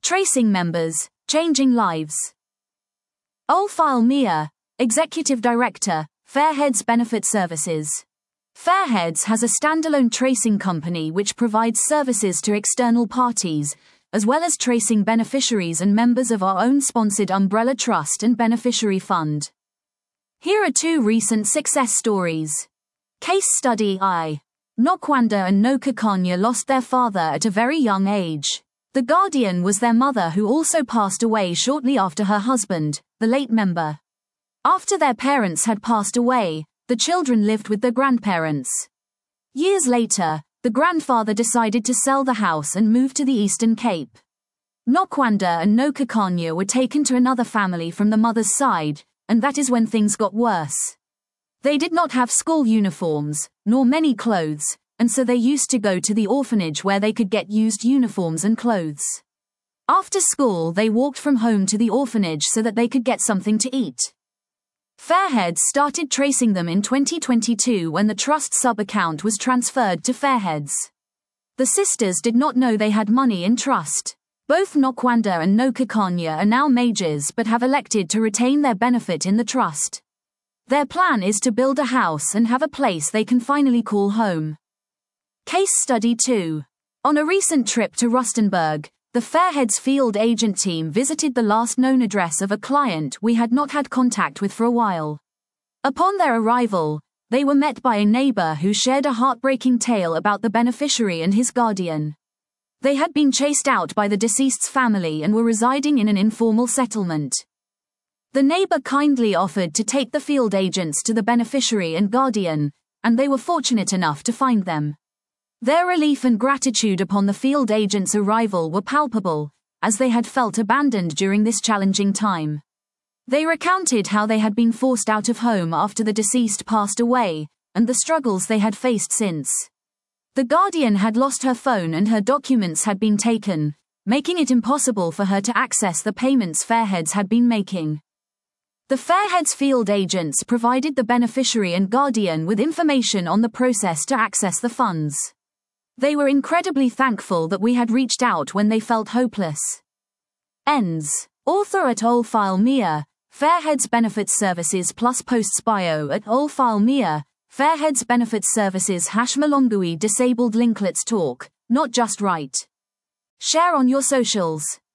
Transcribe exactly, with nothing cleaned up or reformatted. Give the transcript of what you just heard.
Tracing members, changing lives. Olfile Mia, Executive Director, Fairheads Benefit Services. Fairheads has a standalone tracing company which provides services to external parties, as well as tracing beneficiaries and members of our own sponsored umbrella trust and beneficiary fund. Here are two recent success stories. Case study I. Nokwanda and Nokakanya lost their father at a very young age. The guardian was their mother, who also passed away shortly after her husband, the late member. After their parents had passed away, the children lived with their grandparents. Years later, the grandfather decided to sell the house and move to the Eastern Cape. Nokwanda and Nokakanya were taken to another family from the mother's side, and that is when things got worse. They did not have school uniforms, nor many clothes, and so they used to go to the orphanage where they could get used uniforms and clothes. After school, they walked from home to the orphanage so that they could get something to eat. Fairheads started tracing them in twenty twenty-two when the trust sub-account was transferred to Fairheads. The sisters did not know they had money in trust. Both Nokwanda and Nokakanya are now majors but have elected to retain their benefit in the trust. Their plan is to build a house and have a place they can finally call home. Case Study two. On a recent trip to Rustenburg, the Fairheads field agent team visited the last known address of a client we had not had contact with for a while. Upon their arrival, they were met by a neighbor who shared a heartbreaking tale about the beneficiary and his guardian. They had been chased out by the deceased's family and were residing in an informal settlement. The neighbor kindly offered to take the field agents to the beneficiary and guardian, and they were fortunate enough to find them. Their relief and gratitude upon the field agent's arrival were palpable, as they had felt abandoned during this challenging time. They recounted how they had been forced out of home after the deceased passed away, and the struggles they had faced since. The guardian had lost her phone and her documents had been taken, making it impossible for her to access the payments Fairheads had been making. The Fairheads field agents provided the beneficiary and guardian with information on the process to access the funds. They were incredibly thankful that we had reached out when they felt hopeless. Ends. Author at Olfile Mia, Fairheads Benefit Services plus posts bio at Olfile Mia, Fairheads Benefit Services hash Malongui disabled linklets talk, not just right. Share on your socials.